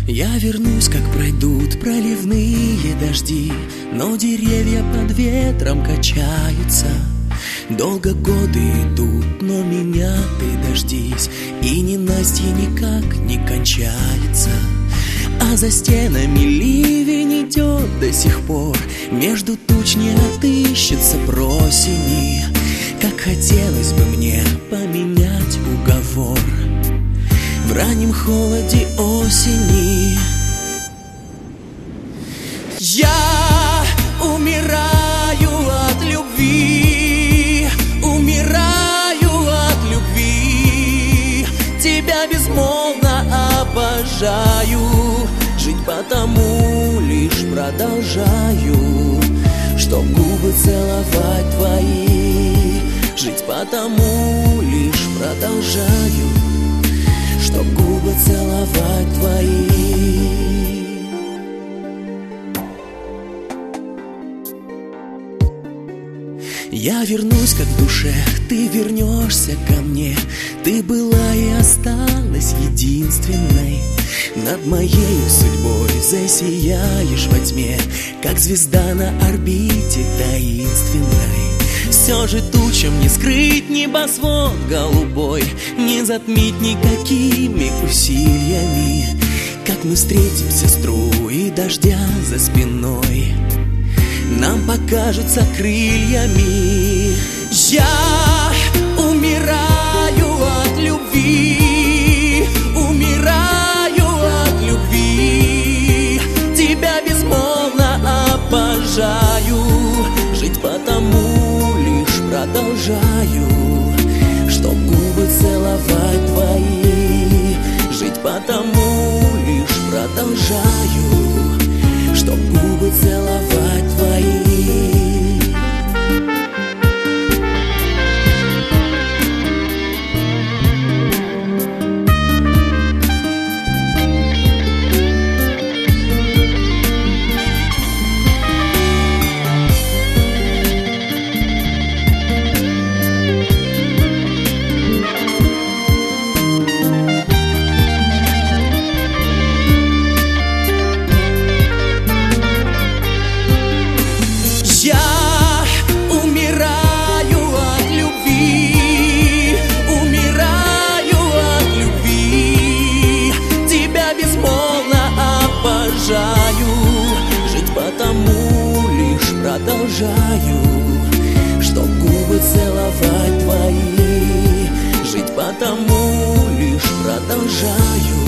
Я вернусь, как пройдут проливные дожди, но деревья под ветром качаются. Долго годы идут, но меня ты дождись, и ненастье никак не кончается. А за стенами ливень идет до сих пор, между туч не отыщется просени. Как хотелось бы мне поменять уговор в раннем холоде осени. Я умираю от любви, умираю от любви. Тебя безмолвно обожаю, жить потому лишь продолжаю, чтоб губы целовать твои. Жить потому лишь продолжаю, чтоб губы целовать твои. Я вернусь, как в душе, ты вернешься ко мне. Ты была и осталась единственной. Над моей судьбой засияешь во тьме, как звезда на орбите таинственной. Все же тучам не скрыть небосвод голубой, не затмить никакими усилиями. Как мы встретимся, струи дождя за спиной нам покажутся крыльями. Я умираю от любви, умираю от любви. Тебя безмолвно обожаю, жить потому лишь продолжаю, чтоб губы целовать твои. Жить потому лишь продолжаю, чтоб губы целовать твои. Жить потому лишь продолжаю, чтоб губы целовать твои. Жить потому лишь продолжаю,